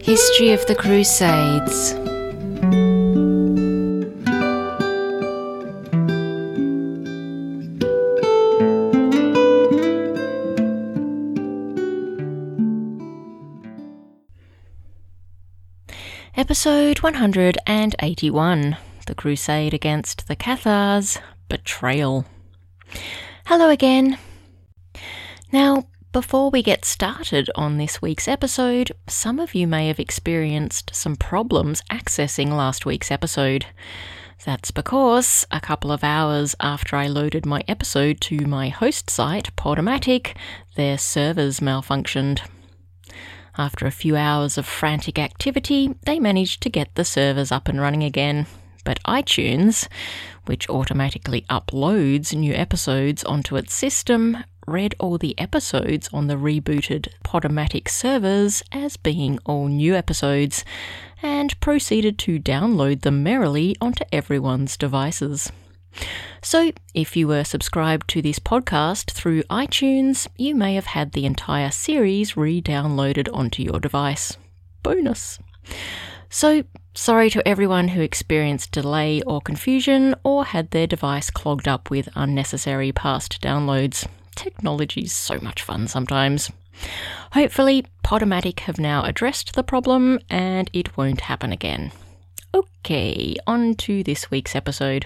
History of the Crusades. Episode 181, The Crusade Against the Cathars, Betrayal. Hello again. Now, before we get started on this week's episode, some of you may have experienced some problems accessing last week's episode. That's because a couple of hours after I loaded my episode to my host site, Podomatic, their servers malfunctioned. After a few hours of frantic activity, they managed to get the servers up and running again. But iTunes, which automatically uploads new episodes onto its system, read all the episodes on the rebooted Podomatic servers as being all new episodes, and proceeded to download them merrily onto everyone's devices. So, if you were subscribed to this podcast through iTunes, you may have had the entire series re-downloaded onto your device. Bonus! So, sorry to everyone who experienced delay or confusion or had their device clogged up with unnecessary past downloads. Technology's so much fun sometimes. Hopefully, Podomatic have now addressed the problem and it won't happen again. Okay, on to this week's episode.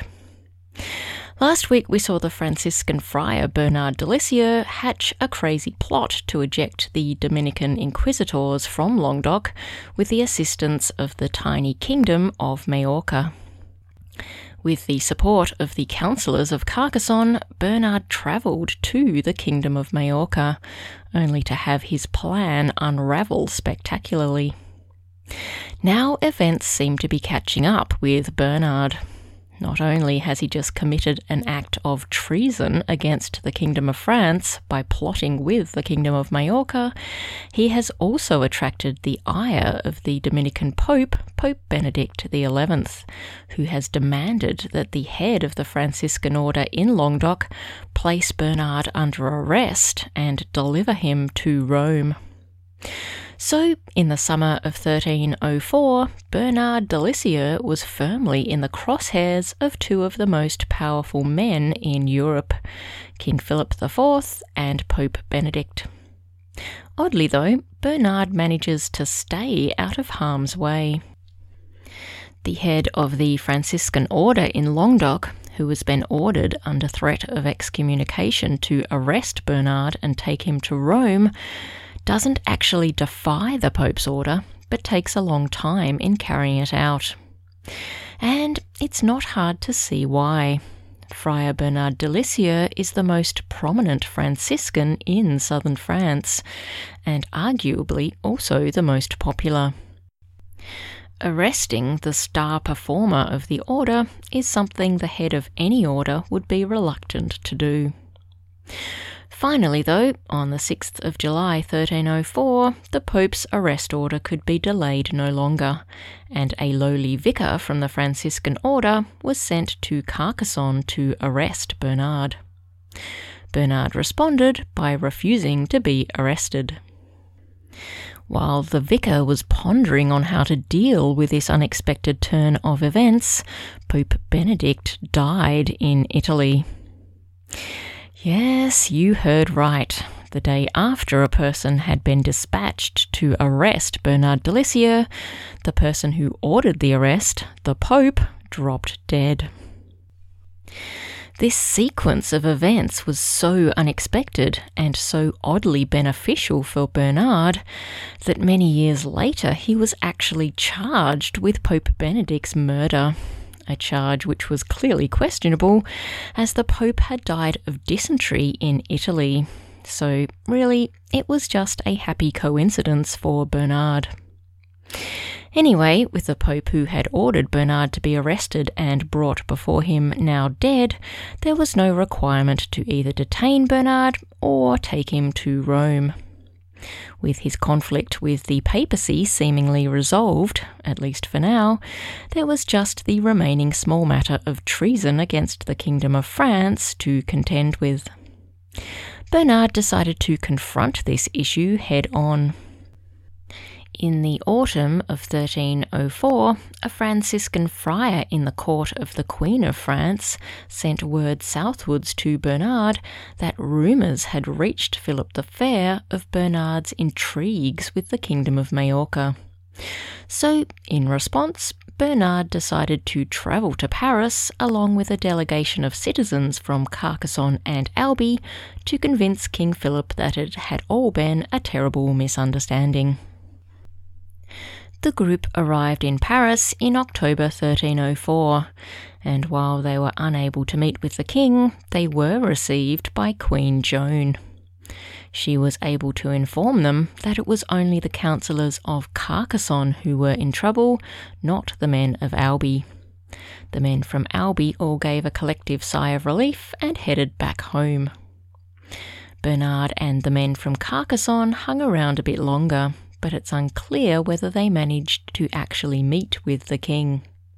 Last week we saw the Franciscan friar Bernard de Lisieux hatch a crazy plot to eject the Dominican inquisitors from Languedoc with the assistance of the tiny kingdom of Majorca. With the support of the councillors of Carcassonne, Bernard travelled to the kingdom of Majorca, only to have his plan unravel spectacularly. Now events seem to be catching up with Bernard. Not only has he just committed an act of treason against the Kingdom of France by plotting with the Kingdom of Majorca, he has also attracted the ire of the Dominican Pope, Pope Benedict XI, who has demanded that the head of the Franciscan order in Languedoc place Bernard under arrest and deliver him to Rome. So, in the summer of 1304, Bernard de Lisieux was firmly in the crosshairs of two of the most powerful men in Europe, King Philip IV and Pope Benedict. Oddly though, Bernard manages to stay out of harm's way. The head of the Franciscan order in Languedoc, who has been ordered under threat of excommunication to arrest Bernard and take him to Rome, doesn't actually defy the Pope's order, but takes a long time in carrying it out. And it's not hard to see why. Friar Bernard de Lisieux is the most prominent Franciscan in southern France, and arguably also the most popular. Arresting the star performer of the order is something the head of any order would be reluctant to do. Finally, though, on the 6th of July 1304, the Pope's arrest order could be delayed no longer, and a lowly vicar from the Franciscan order was sent to Carcassonne to arrest Bernard. Bernard responded by refusing to be arrested. While the vicar was pondering on how to deal with this unexpected turn of events, Pope Benedict died in Italy. Yes, you heard right. The day after a person had been dispatched to arrest Bernard de Lisieux, the person who ordered the arrest, the Pope, dropped dead. This sequence of events was so unexpected and so oddly beneficial for Bernard that many years later he was actually charged with Pope Benedict's murder. A charge which was clearly questionable, as the Pope had died of dysentery in Italy. So really, it was just a happy coincidence for Bernard. Anyway, with the Pope who had ordered Bernard to be arrested and brought before him now dead, there was no requirement to either detain Bernard or take him to Rome. With his conflict with the papacy seemingly resolved, at least for now, there was just the remaining small matter of treason against the Kingdom of France to contend with. Bernard decided to confront this issue head on. In the autumn of 1304, a Franciscan friar in the court of the Queen of France sent word southwards to Bernard that rumours had reached Philip the Fair of Bernard's intrigues with the Kingdom of Majorca. So, in response, Bernard decided to travel to Paris along with a delegation of citizens from Carcassonne and Albi to convince King Philip that it had all been a terrible misunderstanding. The group arrived in Paris in October 1304, and while they were unable to meet with the king, they were received by Queen Joan. She was able to inform them that it was only the councillors of Carcassonne who were in trouble, not the men of Albi. The men from Albi all gave a collective sigh of relief and headed back home. Bernard and the men from Carcassonne hung around a bit longer, but it's unclear whether they managed to actually meet with the king.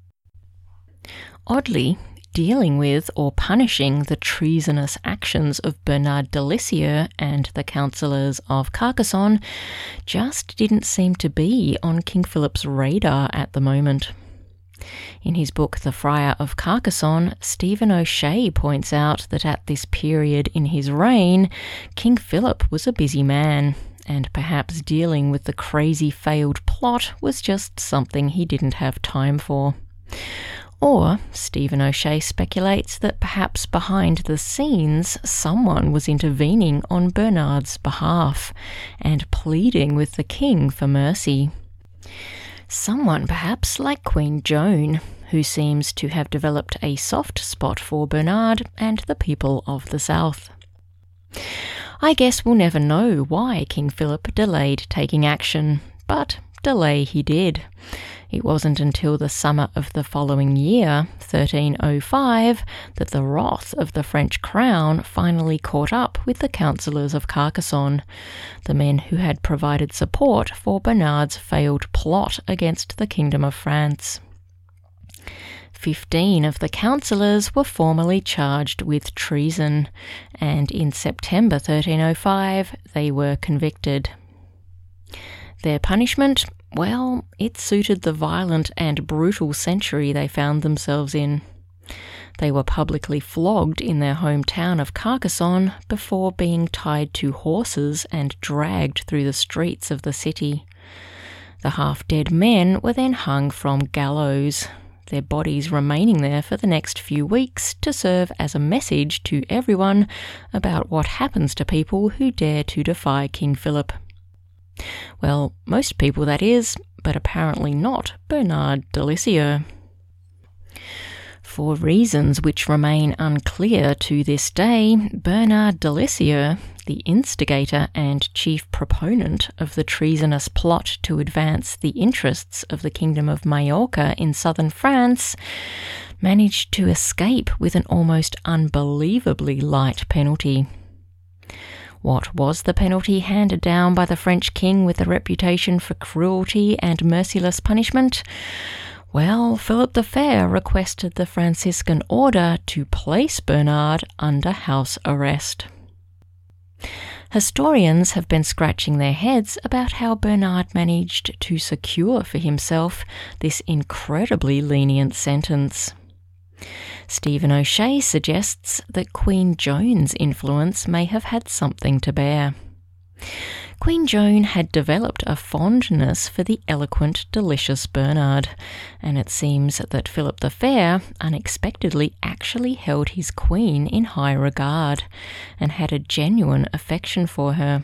Oddly, dealing with or punishing the treasonous actions of Bernard de Lisieux and the councillors of Carcassonne just didn't seem to be on King Philip's radar at the moment. In his book The Friar of Carcassonne, Stephen O'Shea points out that at this period in his reign, King Philip was a busy man, and perhaps dealing with the crazy failed plot was just something he didn't have time for. Or, Stephen O'Shea speculates that perhaps behind the scenes someone was intervening on Bernard's behalf and pleading with the king for mercy. Someone perhaps like Queen Joan, who seems to have developed a soft spot for Bernard and the people of the south. I guess we'll never know why King Philip delayed taking action, but delay he did. It wasn't until the summer of the following year, 1305, that the wrath of the French crown finally caught up with the councillors of Carcassonne, the men who had provided support for Bernard's failed plot against the Kingdom of France. 15 of the councillors were formally charged with treason, and in September 1305 they were convicted. Their punishment? Well, it suited the violent and brutal century they found themselves in. They were publicly flogged in their hometown of Carcassonne before being tied to horses and dragged through the streets of the city. The half-dead men were then hung from gallows, their bodies remaining there for the next few weeks to serve as a message to everyone about what happens to people who dare to defy King Philip. Well, most people, that is, but apparently not Bernard de Lisieux. For reasons which remain unclear to this day, Bernard de Lisieux, the instigator and chief proponent of the treasonous plot to advance the interests of the Kingdom of Majorca in southern France, managed to escape with an almost unbelievably light penalty. What was the penalty handed down by the French king with a reputation for cruelty and merciless punishment? Well, Philip the Fair requested the Franciscan order to place Bernard under house arrest. Historians have been scratching their heads about how Bernard managed to secure for himself this incredibly lenient sentence. Stephen O'Shea suggests that Queen Joan's influence may have had something to bear. Queen Joan had developed a fondness for the eloquent, delicious Bernard, and it seems that Philip the Fair unexpectedly actually held his queen in high regard and had a genuine affection for her.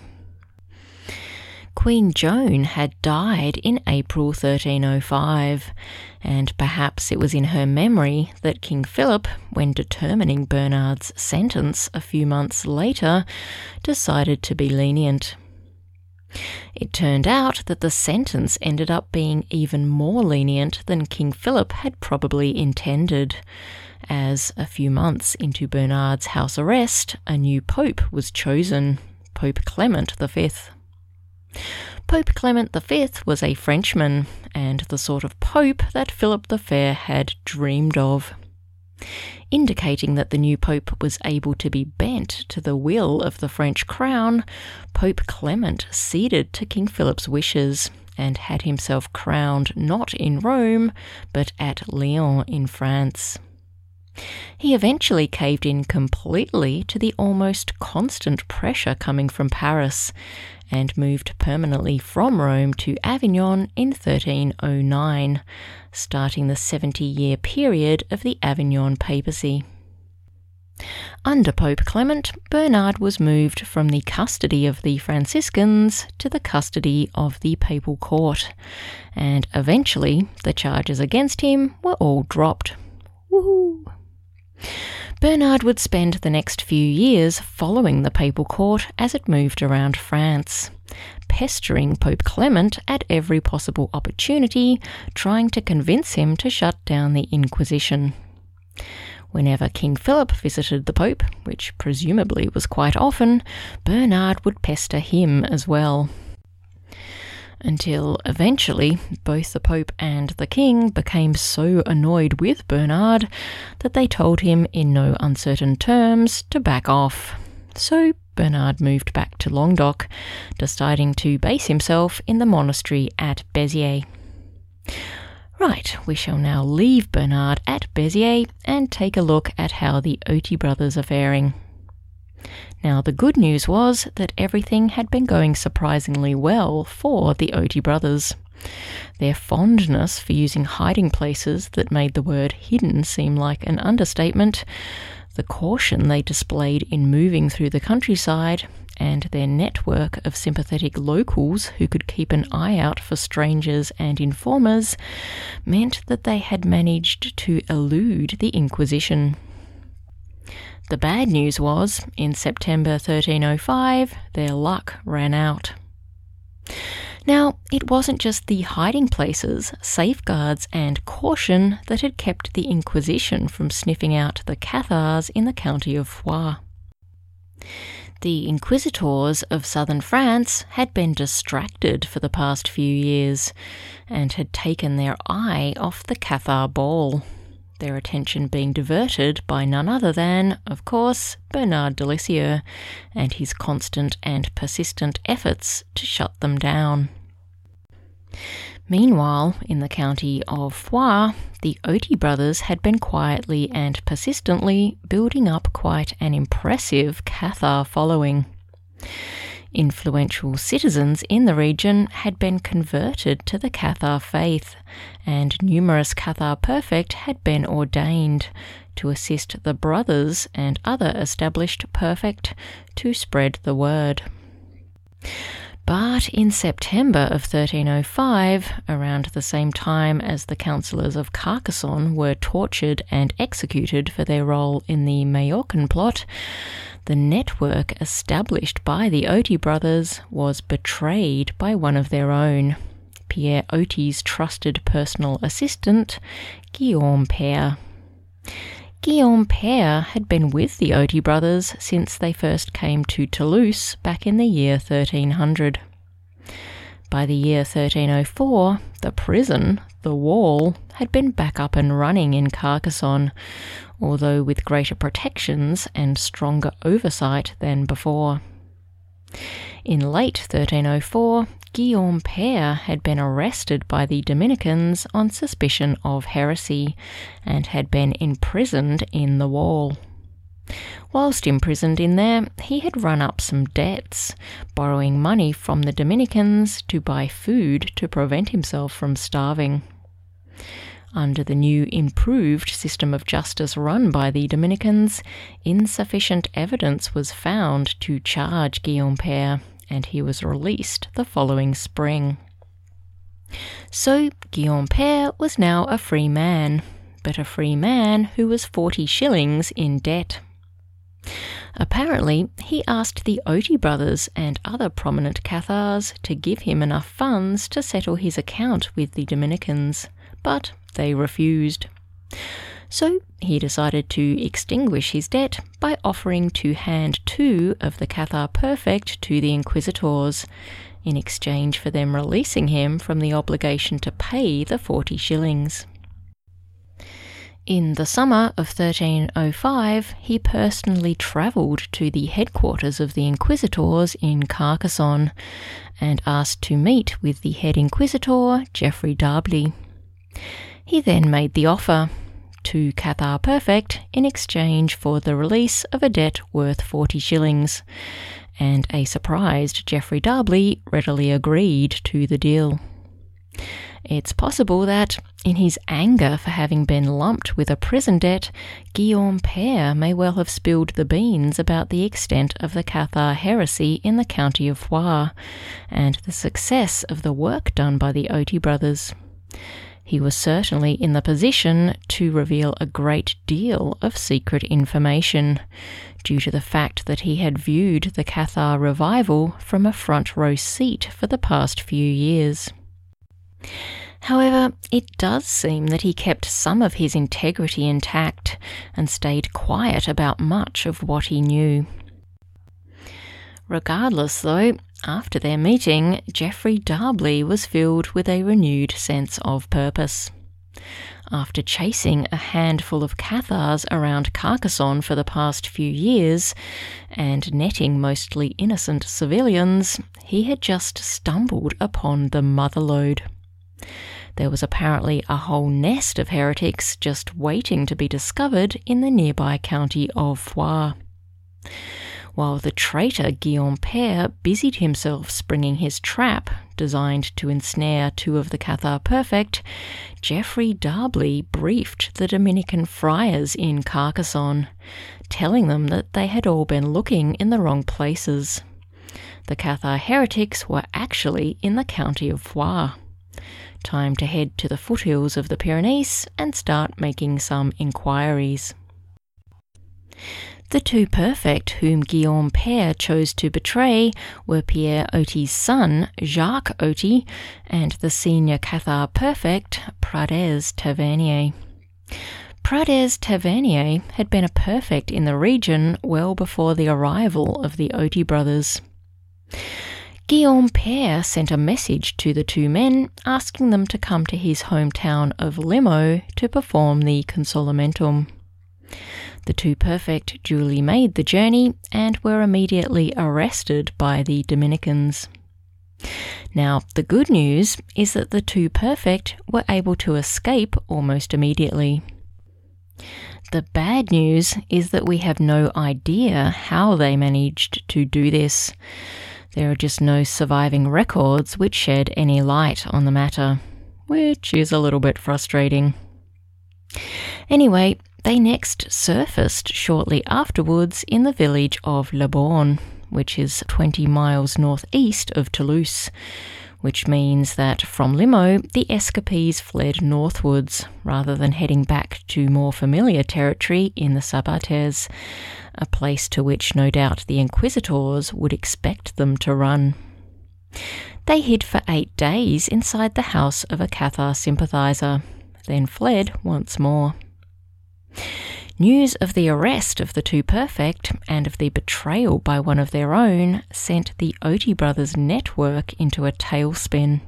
Queen Joan had died in April 1305, and perhaps it was in her memory that King Philip, when determining Bernard's sentence a few months later, decided to be lenient. It turned out that the sentence ended up being even more lenient than King Philip had probably intended, as a few months into Bernard's house arrest, a new pope was chosen, Pope Clement V. Pope Clement V was a Frenchman, and the sort of pope that Philip the Fair had dreamed of, indicating that the new pope was able to be bent to the will of the French crown. Pope Clement ceded to King Philip's wishes and had himself crowned not in Rome, but at Lyon in France. He eventually caved in completely to the almost constant pressure coming from Paris, and moved permanently from Rome to Avignon in 1309, starting the 70-year period of the Avignon papacy. Under Pope Clement, Bernard was moved from the custody of the Franciscans to the custody of the papal court, and eventually the charges against him were all dropped. Woohoo! Bernard would spend the next few years following the papal court as it moved around France, pestering Pope Clement at every possible opportunity, trying to convince him to shut down the Inquisition. Whenever King Philip visited the Pope, which presumably was quite often, Bernard would pester him as well. Until eventually both the Pope and the King became so annoyed with Bernard that they told him in no uncertain terms to back off. So Bernard moved back to Languedoc, deciding to base himself in the monastery at Béziers. Right, we shall now leave Bernard at Béziers and take a look at how the Oti brothers are faring. Now, the good news was that everything had been going surprisingly well for the Oti brothers. Their fondness for using hiding places that made the word hidden seem like an understatement, the caution they displayed in moving through the countryside, and their network of sympathetic locals who could keep an eye out for strangers and informers meant that they had managed to elude the Inquisition. The bad news was, in September 1305, their luck ran out. Now, it wasn't just the hiding places, safeguards and caution that had kept the Inquisition from sniffing out the Cathars in the county of Foix. The inquisitors of southern France had been distracted for the past few years and had taken their eye off the Cathar ball, their attention being diverted by none other than, of course, Bernard de Lisieux and his constant and persistent efforts to shut them down. Meanwhile, in the county of Foix, the Oti brothers had been quietly and persistently building up quite an impressive Cathar following. Influential citizens in the region had been converted to the Cathar faith, and numerous Cathar perfect had been ordained to assist the brothers and other established perfect to spread the word. But in September of 1305, around the same time as the councillors of Carcassonne were tortured and executed for their role in the Majorcan plot, the network established by the Oti brothers was betrayed by one of their own, Pierre Oti's trusted personal assistant, Guillaume Père. Guillaume Père had been with the Oti brothers since they first came to Toulouse back in the year 1300. By the year 1304, the prison, the Wall, had been back up and running in Carcassonne, although with greater protections and stronger oversight than before. In late 1304, Guillaume Père had been arrested by the Dominicans on suspicion of heresy and had been imprisoned in the Wall. Whilst imprisoned in there, he had run up some debts, borrowing money from the Dominicans to buy food to prevent himself from starving. Under the new improved system of justice run by the Dominicans, insufficient evidence was found to charge Guillaume Père, and he was released the following spring. So Guillaume Père was now a free man, but a free man who was 40 shillings in debt. Apparently, he asked the Oti brothers and other prominent Cathars to give him enough funds to settle his account with the Dominicans, but they refused. So he decided to extinguish his debt by offering to hand 2 of the Cathar perfect to the inquisitors, in exchange for them releasing him from the obligation to pay the 40 shillings. In the summer of 1305, he personally travelled to the headquarters of the Inquisitors in Carcassonne and asked to meet with the head Inquisitor, Geoffrey D'Arblay. He then made the offer to Cathar Perfect in exchange for the release of a debt worth 40 shillings, and a surprised Geoffrey D'Arblay readily agreed to the deal. It's possible that, in his anger for having been lumped with a prison debt, Guillaume Père may well have spilled the beans about the extent of the Cathar heresy in the county of Foix, and the success of the work done by the Oti brothers. He was certainly in the position to reveal a great deal of secret information, due to the fact that he had viewed the Cathar revival from a front row seat for the past few years. However, it does seem that he kept some of his integrity intact and stayed quiet about much of what he knew. Regardless, though, after their meeting, Geoffrey D'Arblay was filled with a renewed sense of purpose. After chasing a handful of Cathars around Carcassonne for the past few years, and netting mostly innocent civilians, he had just stumbled upon the motherlode. There was apparently a whole nest of heretics just waiting to be discovered in the nearby county of Foix. While the traitor Guillaume Père busied himself springing his trap, designed to ensnare two of the Cathar Perfect, Geoffrey D'Arblay briefed the Dominican friars in Carcassonne, telling them that they had all been looking in the wrong places. The Cathar heretics were actually in the county of Foix. Time to head to the foothills of the Pyrenees and start making some inquiries. The two perfect whom Guillaume Père chose to betray were Pierre Oti's son, Jacques Oti, and the senior Cathar perfect, Pradès Tavernier. Pradès Tavernier had been a perfect in the region well before the arrival of the Oti brothers. Guillaume Père sent a message to the two men asking them to come to his hometown of Limoux to perform the Consolamentum. The two perfect duly made the journey and were immediately arrested by the Dominicans. Now, the good news is that the two perfect were able to escape almost immediately. The bad news is that we have no idea how they managed to do this. There are just no surviving records which shed any light on the matter, which is a little bit frustrating. Anyway, they next surfaced shortly afterwards in the village of Le Born, which is 20 miles northeast of Toulouse, which means that from Limoux the escapees fled northwards rather than heading back to more familiar territory in the Sabates, a place to which no doubt the Inquisitors would expect them to run. They hid for 8 days inside the house of a Cathar sympathiser, then fled once more. News of the arrest of the two perfect and of the betrayal by one of their own sent the Oti brothers' network into a tailspin.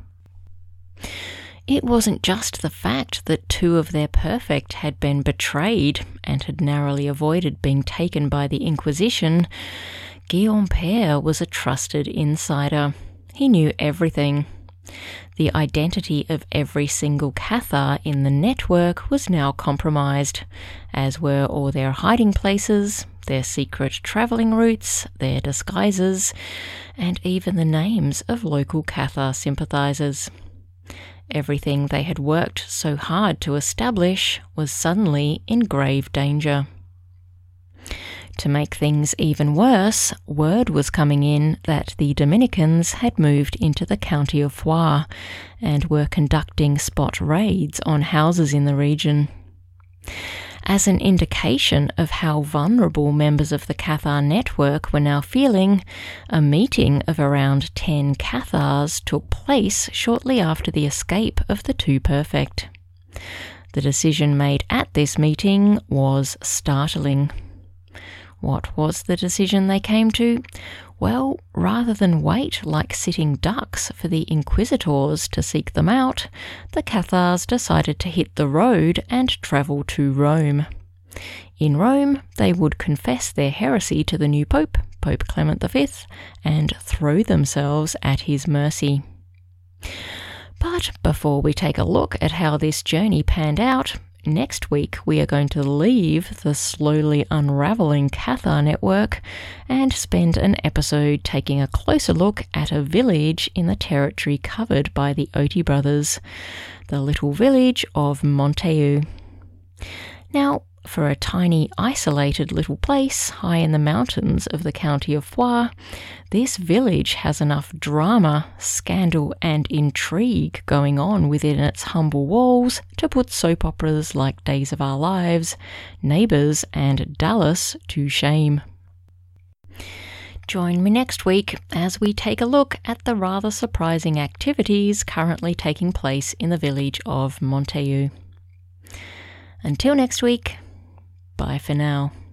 It wasn't just the fact that two of their perfect had been betrayed and had narrowly avoided being taken by the Inquisition. Guillaume Père was a trusted insider. He knew everything. The identity of every single Cathar in the network was now compromised, as were all their hiding places, their secret travelling routes, their disguises, and even the names of local Cathar sympathisers. Everything they had worked so hard to establish was suddenly in grave danger. To make things even worse, word was coming in that the Dominicans had moved into the county of Foix and were conducting spot raids on houses in the region. As an indication of how vulnerable members of the Cathar network were now feeling, a meeting of around 10 Cathars took place shortly after the escape of the two perfect. The decision made at this meeting was startling. What was the decision they came to? Well, rather than wait like sitting ducks for the inquisitors to seek them out, the Cathars decided to hit the road and travel to Rome. In Rome, they would confess their heresy to the new Pope, Pope Clement V, and throw themselves at his mercy. But before we take a look at how this journey panned out, next week we are going to leave the slowly unravelling Cathar network and spend an episode taking a closer look at a village in the territory covered by the Oti brothers, the little village of Montaiu. Now, for a tiny, isolated little place high in the mountains of the county of Foix, this village has enough drama, scandal and intrigue going on within its humble walls to put soap operas like Days of Our Lives, Neighbours and Dallas to shame. Join me next week as we take a look at the rather surprising activities currently taking place in the village of Montaiu. Until next week, bye for now.